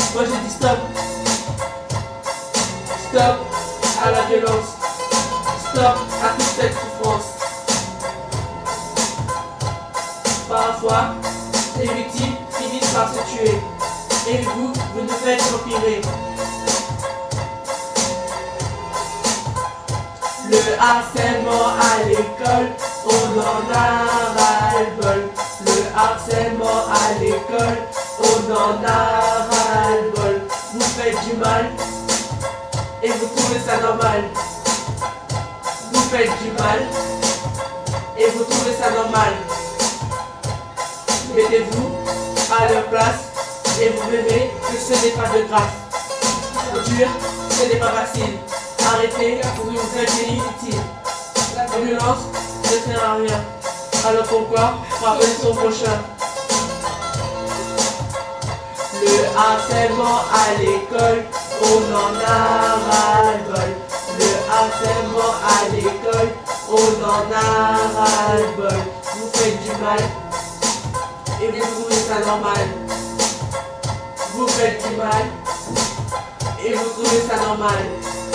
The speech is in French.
Moi j'ai dit stop. Stop à la violence. Stop à toute cette souffrance. Parfois, les victimes finissent par se tuer. Et vous nous faites empirer. Le harcèlement à l'école, on en a ras-le-bol. Le harcèlement à l'école, on en a ras-le-bol. Vous faites du mal et vous trouvez ça normal. Vous faites du mal et vous trouvez ça normal. Mettez-vous à leur place et vous verrez que ce n'est pas de grâce. Dur, ce n'est pas facile. Arrêtez pour une traité inutile. La violence ne sert à rien. Alors pourquoi frapper son prochain? Le harcèlement à l'école, on en a ras-le-bol. Le harcèlement à l'école, on en a ras-le-bol. Vous faites du mal et vous trouvez ça normal. Vous faites du mal et vous trouvez ça normal.